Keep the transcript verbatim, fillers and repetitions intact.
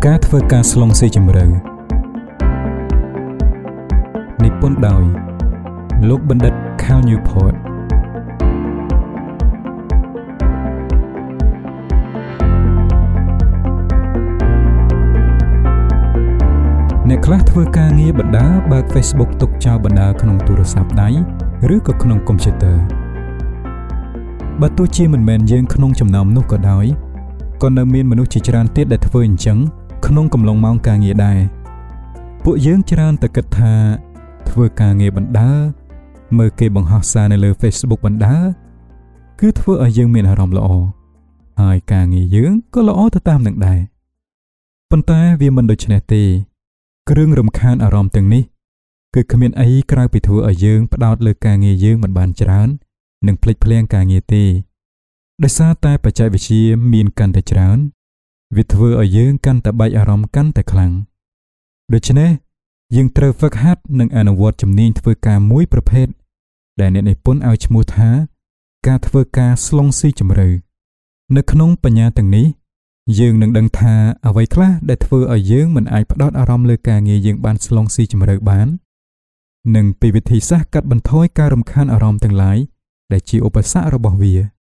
ការធ្វើការស្លងស៊ីជម្រៅនិពន្ធដោយលោកបណ្ឌិត Cal Newport អ្នកខ្លះធ្វើការងារបណ្ដាបើក Facebook ទុកចោលបណ្ដាក្នុងទូរស័ព្ទដៃឬក៏ក្នុងកុំព្យូទ័របើទោះជាមិនមែនយើងក្នុងចំណោមនោះក៏ដោយក៏នៅមានមនុស្សជាច្រើនទៀតដែលធ្វើអញ្ចឹងក្នុងកំឡុងម៉ោងការងារដែរពួកយើងច្រើនតែគិតថាធ្វើការងារបណ្ដាមើលគេបង្ហោះសារនៅលើ Facebook បណ្ដាគឺធ្វើឲ្យយើងមានអារម្មណ៍ល្អហើយការងារយើងក៏ល្អទៅតាមនឹងដែរប៉ុន្តែវាមិនដូច្នេះទេគ្រឿងរំខានអារម្មណ៍ទាំងនេះគឺគ្មានអីក្រៅពីធ្វើឲ្យយើងផ្ដោតលើការងារយើងមិនបានច្រើននិងភ្លេចភ្លាំងការងារទេដោយសារតែបច្ចេកវិទ្យាមានកាន់តែច្រើនវាធ្វើឲ្យយើងកាន់តែបែកអារម្មណ៍កាន់តែខ្លាំងដូច្នេះយើងត្រូវហ្វឹកហាត់និងអនុវត្តជំនាញធ្វើការមួយប្រភេទដែលអ្នកនិពន្ធឲ្យឈ្មោះថាការធ្វើការស្លងស៊ីជម្រៅនៅក្នុងបញ្ញាទាំងនេះយើងនឹងដឹងថាអ្វីខ្លះដែលធ្វើឲ្យយើងមិនអាចផ្ដោតអារម្មណ៍លើការងារយើងបានស្លងស៊ីជម្រៅបាននិងពីវិធីសាស្ត្រកាត់បន្ថយការរំខានអារម្មណ៍ទាំងឡាយដែលជាឧបសគ្គរបស់វា